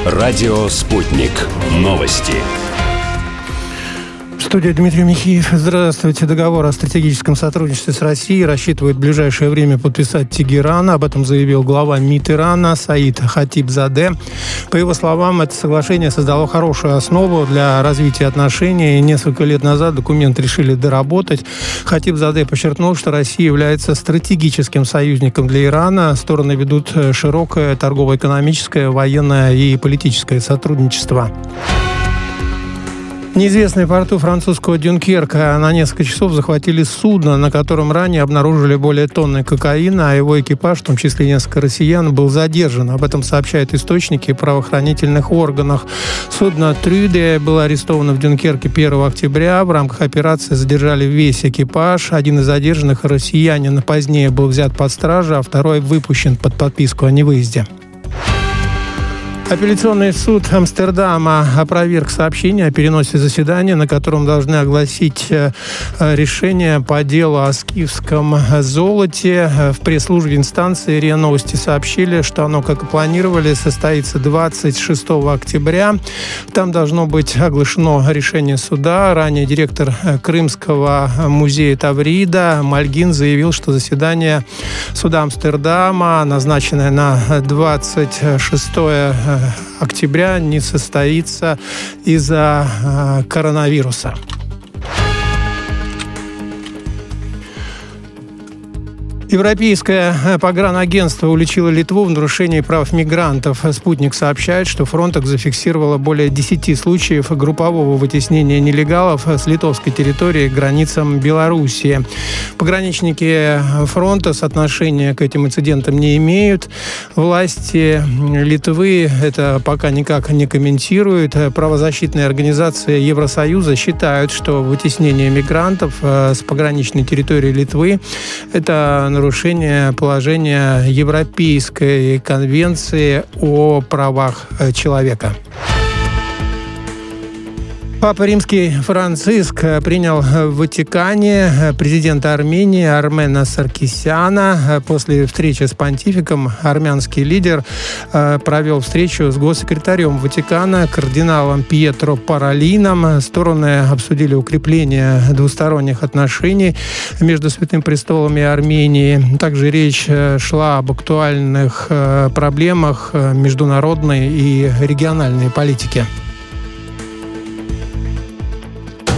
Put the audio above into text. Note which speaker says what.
Speaker 1: Радио «Спутник». Новости.
Speaker 2: Студия Дмитрий Михеев. Здравствуйте. Договор о стратегическом сотрудничестве с Россией рассчитывает в ближайшее время подписать Тегеран. Об этом заявил глава МИД Ирана Саид Хатибзаде. По его словам, это соглашение создало хорошую основу для развития отношений. И несколько лет назад документ решили доработать. Хатибзаде подчеркнул, что Россия является стратегическим союзником для Ирана. Стороны ведут широкое торгово-экономическое, военное и политическое сотрудничество. Неизвестные в порту французского Дюнкерка на несколько часов захватили судно, на котором ранее обнаружили более тонны кокаина, а его экипаж, в том числе несколько россиян, был задержан. Об этом сообщают источники в правоохранительных органах. Судно «Трюде» было арестовано в Дюнкерке 1 октября. В рамках операции задержали весь экипаж. Один из задержанных, россиянин, позднее был взят под стражу, а второй выпущен под подписку о невыезде. Апелляционный суд Амстердама опроверг сообщение о переносе заседания, на котором должны огласить решение по делу о скифском золоте. В пресс-службе инстанции РИА Новости сообщили, что оно, как и планировали, состоится 26 октября. Там должно быть оглашено решение суда. Ранее директор Крымского музея Таврида Мальгин заявил, что заседание суда Амстердама, назначенное на 26 октября, не состоится из-за коронавируса. Европейское погранагентство уличило Литву в нарушении прав мигрантов. «Спутник» сообщает, что Frontex зафиксировала более 10 случаев группового вытеснения нелегалов с литовской территории к границам Белоруссии. Пограничники Frontex отношения к этим инцидентам не имеют. Власти Литвы это пока никак не комментируют. Правозащитные организации Евросоюза считают, что вытеснение мигрантов с пограничной территории Литвы – это нарушение положения Европейской конвенции о правах человека. Папа Римский Франциск принял в Ватикане президента Армении Армена Саркисяна. После встречи с понтификом армянский лидер провел встречу с госсекретарем Ватикана, кардиналом Пьетро Паролином. Стороны обсудили укрепление двусторонних отношений между Святым Престолом и Арменией. Также речь шла об актуальных проблемах международной и региональной политики.